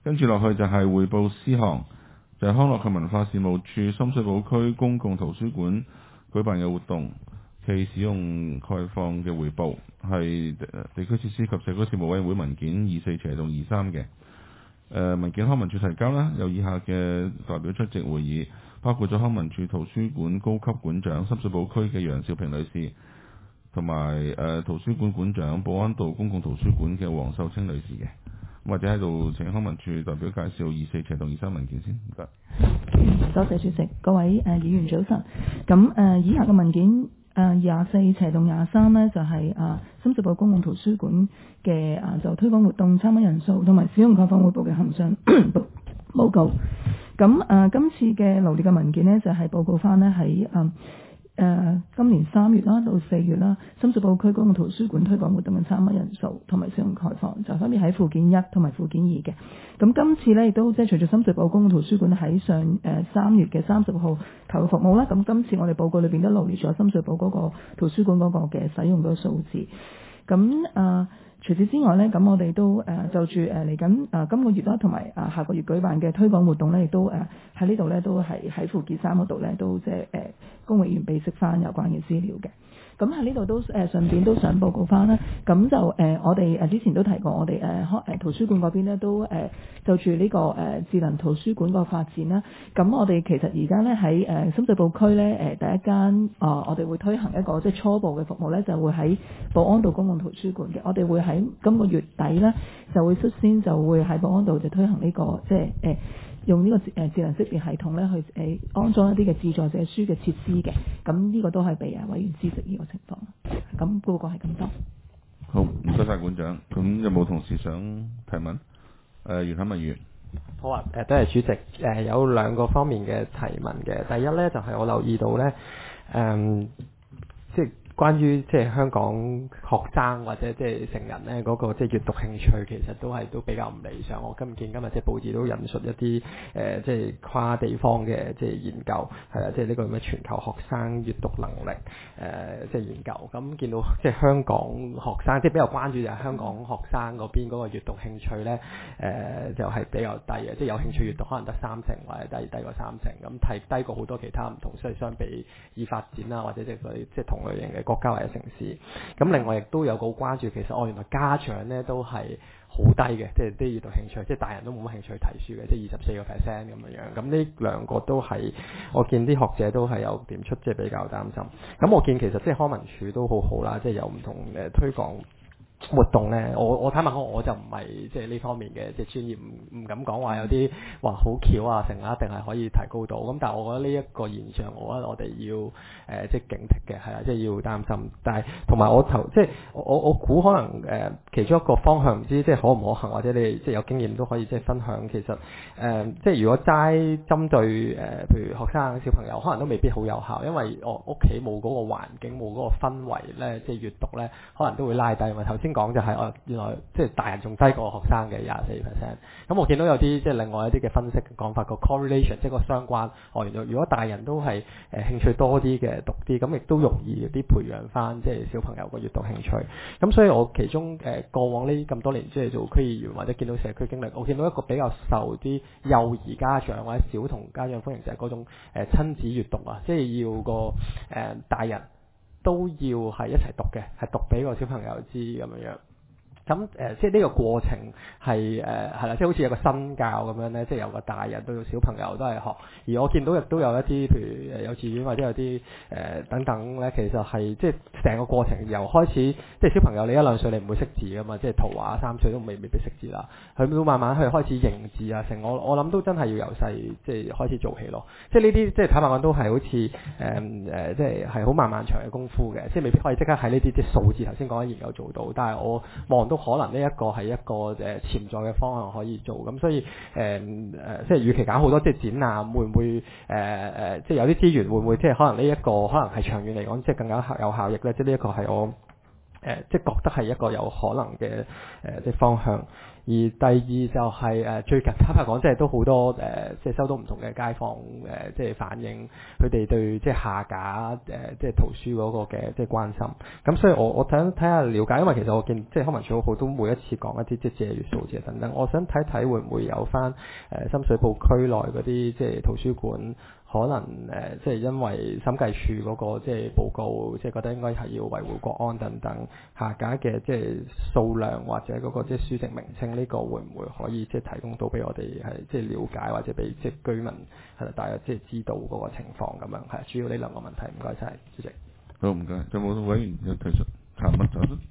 跟住落去就係匯報事項，就係康樂及文化事務處深水埗區公共圖書館舉辦嘅活動其使用概況嘅匯報，係地區設施及社區事務委員會文件24/23嘅。文件康文署提交啦，有以下嘅代表出席會議，包括咗康文署圖書館高級館長深水埗區嘅楊兆平女士，同埋圖書館館長保安道公共圖書館嘅黃秀清女士嘅。或者喺度請康文署代表介紹24/23文件先，唔該。 多謝主席，各位議員早晨。咁以下嘅文件24/23呢，就係深水埗公共圖書館嘅就推廣活動參與人數同埋使用概況匯報嘅恆常報告。咁今次嘅羅列嘅文件呢，就係報告翻呢喺今年3月啦到4月啦，深水埗區公共圖書館推廣活動嘅參與人數同埋使用概況，就分別喺附件1同埋附件2嘅。咁今次呢，亦都即係隨住深水埗公共圖書館喺3月嘅30號投入服務啦，咁今次我哋報告裏邊都羅列咗深水埗嗰個圖書館嗰個嘅使用嗰個數字。咁除此之外呢，咁我哋都就住嚟緊今個月啦，同埋下個月舉辦嘅推廣活動呢，亦都喺呢度呢，都係喺附件3嗰度呢，都即係公務員備悉翻有關嘅資料嘅。咁喺呢度都順便都想報告翻啦。咁就我哋之前都提過，我哋圖書館嗰邊呢，都就住呢個智能圖書館個發展啦。咁我哋其實而家呢，喺深水埗區呢，第一間我哋會推行一個即係初步嘅服務呢，就會喺保安道公共圖書館嘅。我哋會喺今個月底呢，就會率先就會喺保安道就推行呢個即係用呢個智能識別系統咧去安裝一啲嘅自助借書嘅設施嘅，咁呢個都係被委員知悉呢個情況。咁報告係咁多。 好，唔該晒館長。咁有冇同事想提問？袁啟文議員。 好啊，多謝主席。有兩個方面嘅提問嘅。第一咧就係我留意到咧，即係關於即係香港學生或者即係成人咧嗰個即係閱讀興趣，其實都比較唔理想。我今日即係報紙都引述一啲即係跨地方嘅即係研究，係啦，即係呢個咁嘅全球學生閱讀能力即係研究。咁見到即係香港學生即係比較關注就係香港學生嗰邊嗰個閱讀興趣咧就係比較低嘅，即係有興趣閱讀可能得30%或者低過30%，咁低過好多其他唔同，所以相比已發展啊或者即係嗰啲即係同類型嘅國家或者城市。咁另外亦都有個關注，其實原來家長咧都係好低嘅，即係啲閱讀興趣，即係大人都冇乜興趣睇書嘅，即係24% 咁樣。咁呢兩個都係我見啲學者都係有點出，即係比較擔心。咁我見其實即係康文署都好好啦，即係有唔同嘅推廣活動咧，我坦白講，我就唔係即係呢方面嘅即係專業，唔敢講話有啲話好巧啊，成啊，一定係可以提高到。咁但係我覺得呢一個現象，我覺得我哋要即係警惕嘅，係啊，即係要擔心。但係同埋即係我估可能其中一個方向唔知即係可唔可行，或者你即係有經驗都可以即係分享。其實即係如果齋針對譬如學生小朋友，可能都未必好有效，因為我屋企冇嗰個環境，冇嗰個氛圍咧，即係閱讀咧，可能都會拉低。因為頭先講就係原來即係大人仲低過學生嘅24%。咁我見到有啲即係另外一啲嘅分析講法，個 correlation 即係個相關。原來如果大人都係興趣多啲嘅讀啲，咁亦都容易啲培養翻即係小朋友個閱讀興趣。咁所以我其中過往呢咁多年即係做區議員或者見到社區經歷，我見到一個比較受啲幼兒家長或者小童家長歡迎就係嗰種親子閱讀啊，即係要個大人都要係一齊讀嘅，係讀俾個小朋友知咁樣。咁即係呢個過程係啦，即係好似有個身教咁樣咧，即係由個大人到小朋友都係學。而我見到亦都有一啲譬如幼稚園或者有啲等等咧，其實係即係成個過程由開始，即係小朋友你1-2歲你唔會識字噶嘛，即係圖畫3歲都未必識字啦，佢都慢慢去開始認字啊，成我諗都真係要由細即係開始做起咯。即係呢啲即係坦白講都係好似即係好漫長嘅功夫嘅，即係未必可以即刻喺呢啲即係數字頭先講嘅研究做到，但係我望都可能呢一個係一個潛在嘅方向可以做。咁所以即係與其搞好多即係展覽，會唔會即係有啲資源會唔會即係可能呢一個可能係長遠嚟講即係更加有效益咧？即係呢一個係我即係覺得係一個有可能嘅即係方向。 而第二就係最近坦白講，即係都好多即係收到唔同嘅街坊即係反映佢哋對即係下架即係圖書嗰個嘅即係關心。咁所以我想睇下了解，因為其實我見即係康文署好都每一次講一啲即係借閱數字等等，我想睇睇會唔會有翻深水埗區內嗰啲即係圖書館。可能即係因為審計署嗰個即係報告，即係覺得應該係要維護國安等等下架嘅即係數量或者嗰個即係書籍名稱，呢個會唔會可以即係提供到俾我哋係即係了解或者俾即係居民係大家即係知道嗰個情況咁樣係主要呢兩個問題。唔該晒，主席。 好，唔該。有冇委員有提出談乜走得？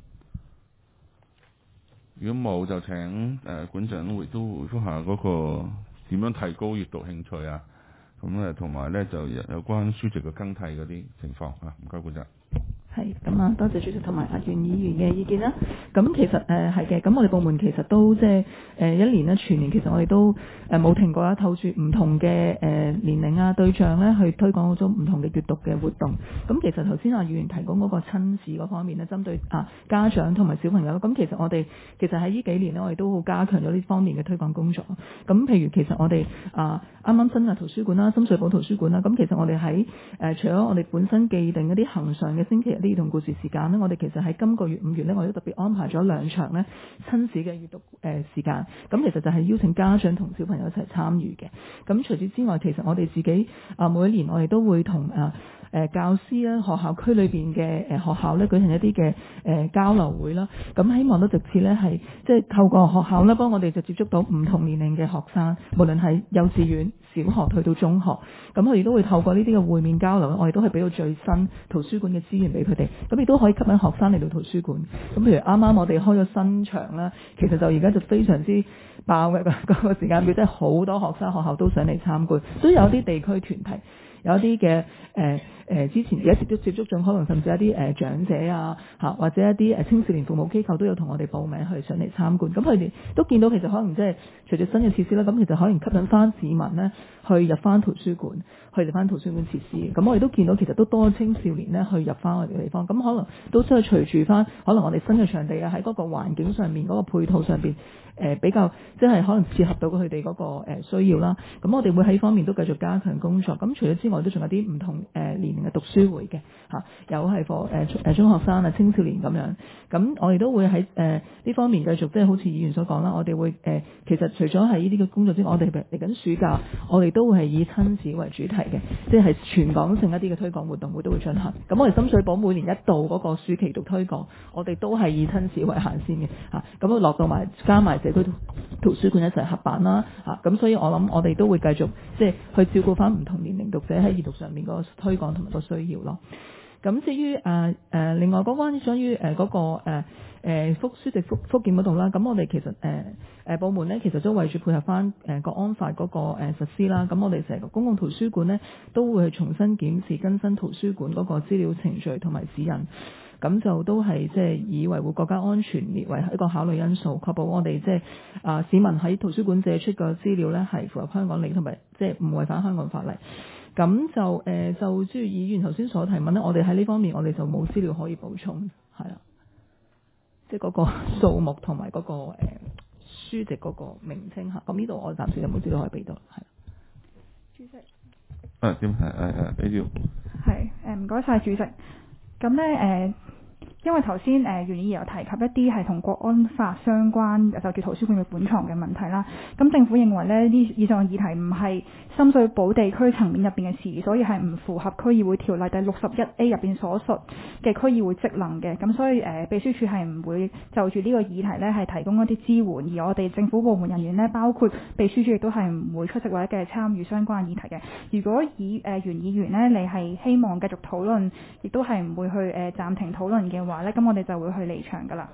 如果冇就請館長回覆下嗰個點樣提高閱讀興趣啊？咁同埋咧就有關書籍嘅更替嗰啲情況啊，唔該館長。 係咁啊，多謝主席同埋袁議員嘅意見啦。咁其實係嘅，咁我哋部門其實都即係一年咧全年其實我哋都冇停過啦，透住唔同嘅年齡啊對象咧去推廣嗰種唔同嘅閱讀嘅活動。咁其實頭先議員提供嗰個親子嗰方面咧，針對家長同埋小朋友，咁其實我哋其實喺呢幾年咧，我哋都好加強咗呢方面嘅推廣工作。咁譬如其實我哋啱啱新嘅圖書館啦，深水埗圖書館啦，咁其實我哋喺除咗我哋本身既定一啲恆常嘅星期日啲兒童故事時間呢，我哋其實喺今個月5月呢，我哋都特別安排咗2場呢親子嘅閱讀時間。咁其實就係邀請家長同小朋友一齊參與嘅。咁除此之外，其實我哋自己每一年我哋都會同教師啦、學校區裏邊嘅學校咧舉行一啲嘅交流會啦。咁希望都直接咧係即係透過學校咧幫我哋就接觸到唔同年齡嘅學生，無論係幼稚園、小學去到中學，咁我哋都會透過呢啲嘅會面交流，我哋都係俾到最新圖書館嘅資源俾佢哋，咁亦都可以吸引學生嚟到圖書館。咁譬如啱啱我哋開咗新場啦，其實就而家就非常之爆嘅個時間表，即係好多學生學校都想嚟參觀，都有啲地區團體。有一啲嘅之前而家接觸咗，可能甚至一啲長者啊或者一啲青少年服務機構都有同我哋報名去上嚟參觀。咁佢哋都見到其實可能即係隨住新嘅設施啦，咁其實可能吸引翻市民呢去入翻圖書館，去入翻圖書館設施。咁我哋都見到其實都多青少年呢去入翻我哋嘅地方。咁可能都需要隨住翻可能我哋新嘅場地啊，喺嗰個環境上面嗰個配套上邊比較即係可能切合到佢哋嗰個需要啦。咁我哋會喺呢方面都繼續加強工作。咁除咗之外，都仲有啲唔同年齡嘅讀書會嘅有係課中學生啊、青少年咁樣。咁我哋都會喺呢方面繼續，即係好似議員所講啦，我哋會其實除咗係呢啲嘅工作之外，我哋嚟緊暑假，我哋都會係以親子為主題嘅，即係全港性一啲嘅推廣活動會都會進行。咁我哋深水埗每年一度嗰個暑期讀推廣，我哋都係以親子為行先嘅咁落到埋加埋社區圖書館一齊合辦啦咁所以我諗我哋都會繼續即係去照顧翻唔同年齡讀者喺閱讀上面嗰個推廣同埋個需要咯。咁至於另外嗰關於嗰個書籍復檢嗰度啦，咁我哋其實部門呢，其實都為住配合翻國安法嗰個實施啦。咁我哋成個公共圖書館呢，都會去重新檢視更新圖書館嗰個資料程序同埋指引。咁就都係即係以維護國家安全列為一個考慮因素，確保我哋即係市民喺圖書館借出嘅資料呢係符合香港理同埋即係唔違反香港法例。咁就就諸如議員頭先所提問呢，我哋喺呢方面我哋就冇資料可以補充，係啦，即係嗰個數目同埋嗰個書籍嗰個名稱嚇。咁呢度我暫時就冇資料可以俾到，係。 主席。 點係呢條？ 唔該晒主席。咁咧因為頭先袁議員有提及一啲係同國安法相關就住圖書館嘅館藏嘅問題啦。咁政府認為咧呢以上議題唔係深水埗地區層面入邊嘅事，所以係唔符合區議會條例第61A 入邊所述嘅區議會職能嘅。咁所以秘書處係唔會就住呢個議題咧係提供一啲支援，而我哋政府部門人員咧包括秘書處亦都係唔會出席或者嘅參與相關議題嘅。如果袁議員咧你係希望繼續討論，亦都係唔會去暫停討論嘅話咧，咁我哋就會去離場噶啦。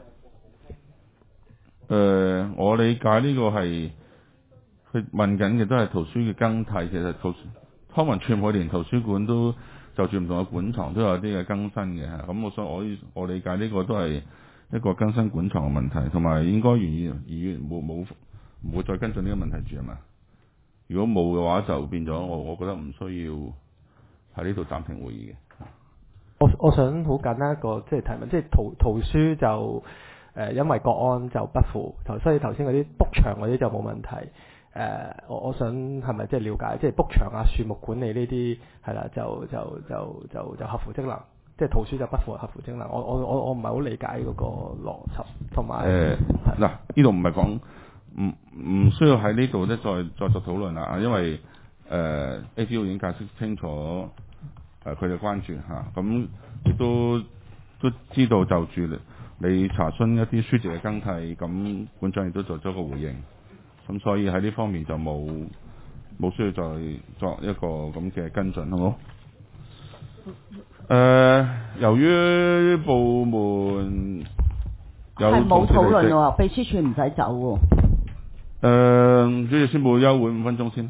我理解呢個係佢問緊嘅都係圖書嘅更替。其實康文署每年圖書館都就住唔同嘅館藏都有啲嘅更新嘅嚇。咁所以我理解呢個都係一個更新館藏嘅問題，同埋應該議員唔會再跟進呢個問題住係嘛？如果冇嘅話，就變咗我覺得唔需要喺呢度暫停會議嘅。 我想好簡單一個即係提問，即係圖書就因為國安就不符，所以頭先嗰啲 book 場嗰啲就冇問題。我想係咪即係了解，即係 book 場啊、樹木管理呢啲係啦，就合乎職能，即係圖書就不符合乎職能。我唔係好理解嗰個邏輯，同埋嗱呢度唔係講唔需要喺呢度咧再作討論啦，因為APO 已經解釋清楚佢哋關注嚇，咁亦都知道就住你查詢一啲書籍嘅更替，咁館長亦都做咗個回應。咁所以喺呢方面就冇需要再作一個咁嘅跟進，好冇？由於部門有係冇討論喎， 秘書處唔使走喎。 主席宣布休會5分鐘先。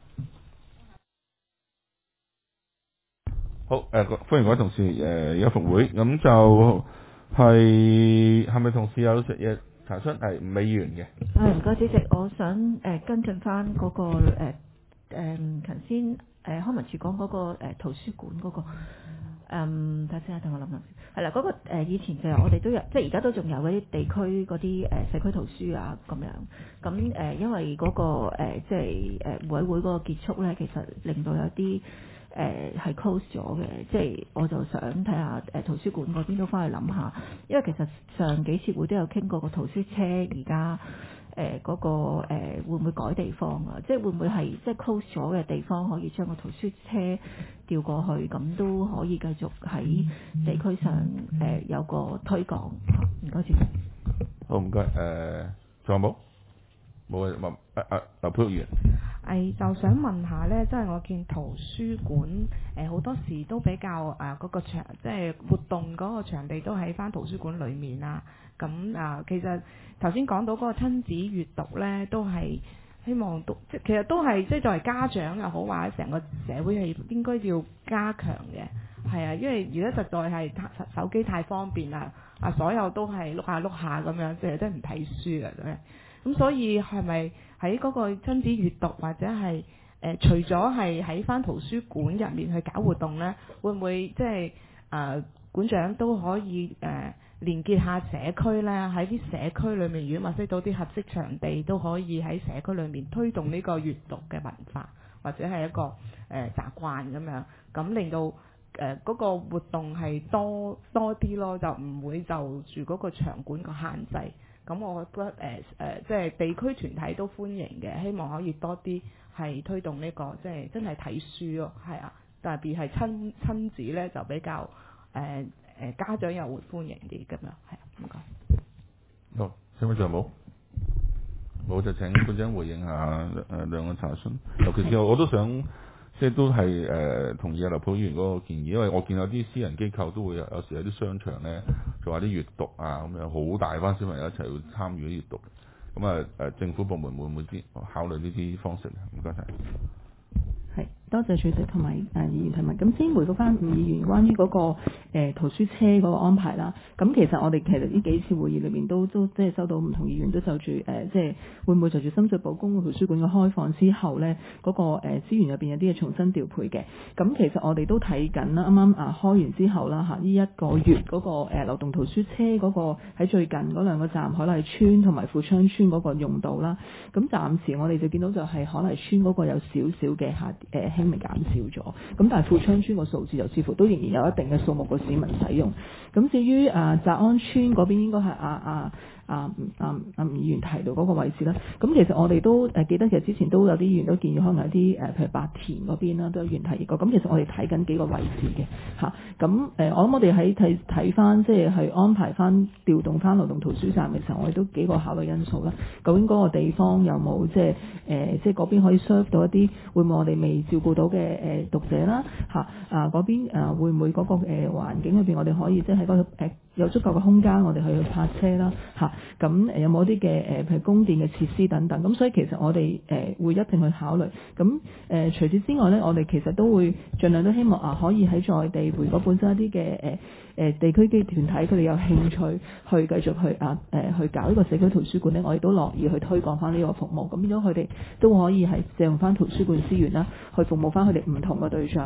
好，歡迎各位同事而家復會，咁就係咪同事有嘢查詢？係吳美元嘅。 唔該，主席，我想跟進翻嗰個頭先康文署講嗰個圖書館嗰個睇下先，等我諗諗先。係啦，嗰個以前就我哋都有，即係而家都仲有嗰啲地區嗰啲社區圖書啊咁樣。咁因為嗰個即係委會嗰個結束咧，其實令到有啲係 close 咗嘅，即係我就想睇下圖書館嗰邊都翻去諗下，因為其實上幾次會都有傾過個圖書車而家嗰個會唔會改地方啊？即係會唔會係即係 close 咗嘅地方可以將個圖書車調過去，咁都可以繼續喺地區上有個推廣。唔該，主席。 好，唔該。仲有冇？冇啊，劉佩議員。 就想問下呢，即係我見圖書館好多時都比較嗰個場，即係活動嗰個場地都喺翻圖書館裡面啦。咁其實頭先講到嗰個親子閱讀呢，都係希望其實都係即係作為家長又好，或者成個社會係應該要加強嘅。係啊，因為而家實在係手機太方便啦，所有都係碌下咁樣，即係都唔睇書嘅咁。咁所以係咪喺嗰個親子閱讀或者係除咗係喺翻圖書館入面去搞活動呢，會唔會即係館長都可以連結下社區呢？喺啲社區裏面，如果物色到啲合適場地，都可以喺社區裏面推動呢個閱讀嘅文化，或者係一個習慣咁樣，咁令到嗰個活動係多啲咯，就唔會就住嗰個場館個限制。咁我覺得即係地區團體都歡迎嘅，希望可以多啲係推動呢個即係真係睇書咯，係啊，特別係親子咧就比較家長又會歡迎啲咁樣，係啊，唔該。 好，請問仲有冇？冇就請館長回應下兩個查詢，尤其是我都想。即係都係同意劉普議員嗰個建議，因為我見有啲私人機構都會有時有啲商場咧，做下啲閱讀啊咁樣，好大班小朋友一齊去參與啲閱讀。咁政府部門會唔會考慮呢啲方式？唔該晒。 係，多謝主席同埋議員提問。咁先回覆翻吳議員關於嗰個圖書車嗰個安排啦。咁其實我哋呢幾次會議裏面都即係收到唔同議員都就住即係會唔會就住深水埗公共圖書館嘅開放之後咧，嗰個資源入邊有啲嘢重新調配嘅。咁其實我哋都睇緊啦，啱啱開完之後啦嚇，呢一個月嗰個流動圖書車嗰個喺最近嗰兩個站海麗邨同埋富昌邨嗰個用度啦。咁暫時我哋就見到就係海麗邨嗰個有少少嘅輕微減少咗，咁但係富昌邨個數字又似乎都仍然有一定嘅數目嘅市民使用。咁至於澤安邨嗰邊應該係吳議員提到嗰個位置啦。咁其實我哋都記得，其實之前都有啲議員都建議，可能有啲譬如白田嗰邊啦，都有議員提議過。咁其實我哋睇緊幾個位置嘅嚇。咁我諗我哋喺睇翻即係去安排翻調動翻流動圖書站嘅時候，我哋都幾個考慮因素啦。究竟嗰個地方有冇即係嗰邊可以 serve 到一啲會唔會我哋未照顧到嘅讀者啦嚇？嗰邊會唔會嗰個環境裏邊我哋可以即係喺嗰度有足夠嘅空間我哋去泊車啦嚇？咁有冇啲嘅譬如供電嘅設施等等？咁所以其實我哋會一定去考慮。咁除此之外咧，我哋其實都會盡量都希望可以喺在地，如果本身一啲嘅地區嘅團體佢哋有興趣去繼續去搞呢個社區圖書館咧，我哋都樂意去推廣翻呢個服務。咁變咗佢哋都可以係借用翻圖書館資源啦，去服務翻佢哋唔同嘅對象。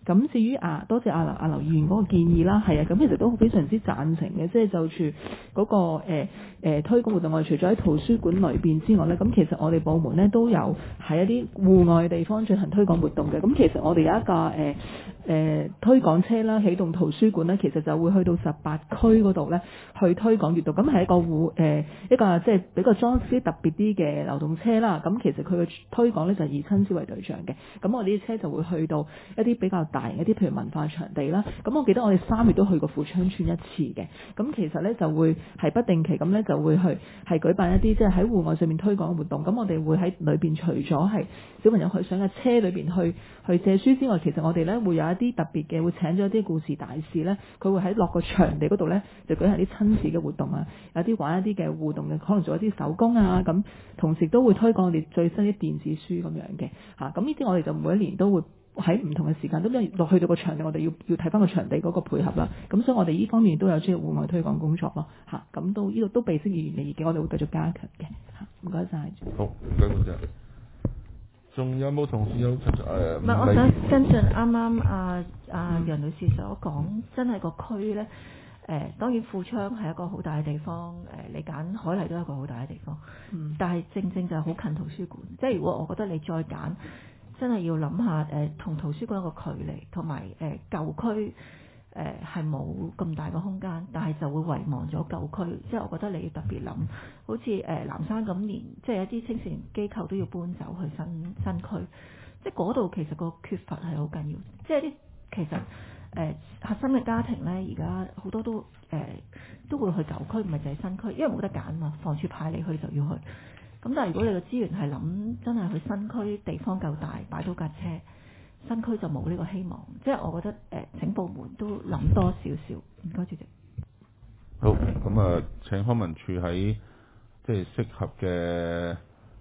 咁至於多謝阿劉議員嗰個建議啦，係啊，咁其實都非常之贊成嘅，即係就住嗰個推廣活動，我哋除咗喺圖書館裏邊之外咧，咁其實我哋部門咧都有喺一啲戶外地方進行推廣活動嘅。咁其實我哋有一架推廣車啦，啟動圖書館咧，其實就會去到18區嗰度咧去推廣閱讀。咁係一個即係比較裝飾特別啲嘅流動車啦。咁其實佢嘅推廣咧就係以親子為對象嘅。咁我哋啲車就會去到一啲比較大型一啲譬如文化場地啦。咁我記得我哋3月都去過富昌村一次嘅。咁其實咧就會係不定期咁咧就會去係舉辦一啲即係喺戶外上面推廣嘅活動。咁我哋會喺裏邊除咗係小朋友去上嘅車裏邊去借書之外，其實我哋咧會有一啲特別嘅，會請咗一啲故事大使咧，佢會喺落個場地嗰度咧就舉行啲親子嘅活動啊，有啲玩一啲嘅互動嘅，可能做一啲手工啊，咁同時都會推廣我哋最新啲電子書咁樣嘅嚇。咁呢啲我哋就每一年都會喺唔同嘅時間，都因為落去到個場地，我哋要睇翻個場地嗰個配合啦。咁所以我哋呢方面都有專業戶外推廣工作咯嚇。咁到呢度都備悉議員嘅意見，我哋會繼續加強嘅嚇。唔該晒。 好，唔該管生。仲有冇同事有唔係， 我想跟進啱啱楊女士所講，真係個區咧當然富昌係一個好大嘅地方，你揀海麗都係一個好大嘅地方，但係正正就係好近圖書館。即係如果我覺得你再揀，真係要諗下同圖書館一個距離，同埋舊區係冇咁大個空間，但係就會遺忘咗舊區。即係我覺得你要特別諗，好似南山咁連，即係一啲青少年機構都要搬走去新區，即係嗰度其實個缺乏係好緊要。即係啲其實核心嘅家庭咧，而家好多都會去舊區，唔係就係新區，因為冇得揀嘛，房署派你去就要去。咁但係如果你個資源係諗真係去新區，地方夠大，擺到架車，新區就冇呢個希望。即係我覺得整部門都諗多少少。唔該，主席。 好，咁請康文署喺即係適合嘅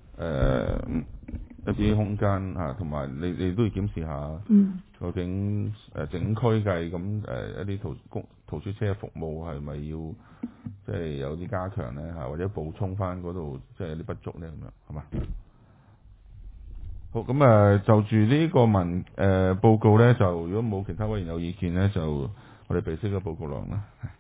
一啲空間嚇，同埋你都要檢視下，究竟整區計咁一啲圖書車嘅服務係咪要即係有啲加強咧嚇，或者補充翻嗰度即係有啲不足咧咁樣，係嘛？好，咁就住呢個報告咧，就如果冇其他委員有意見咧，就我哋備悉個報告欄啦。